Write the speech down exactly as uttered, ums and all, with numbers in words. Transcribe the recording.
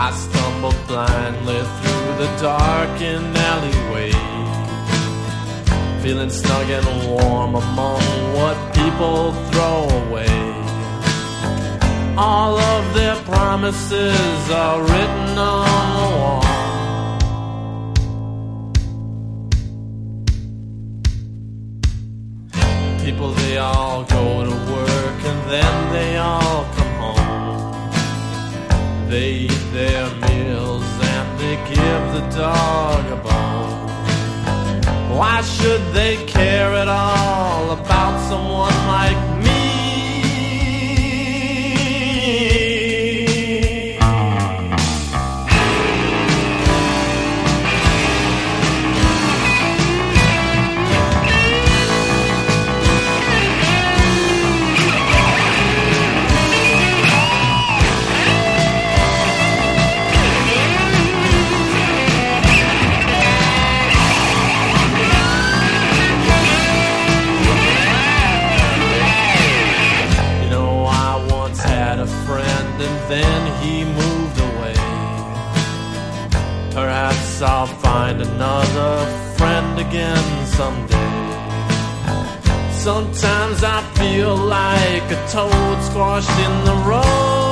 I stumble blindly through the darkened alleyway, feeling snug and warm among what people throw away. All of their promises are written on the wall. People, they all go to work and then they all come home. They eat their meals and they give the dog a bone. Why should they care at all about someone like me? Then he moved away. Perhaps I'll find another friend again someday. Sometimes I feel like a toad squashed in the road.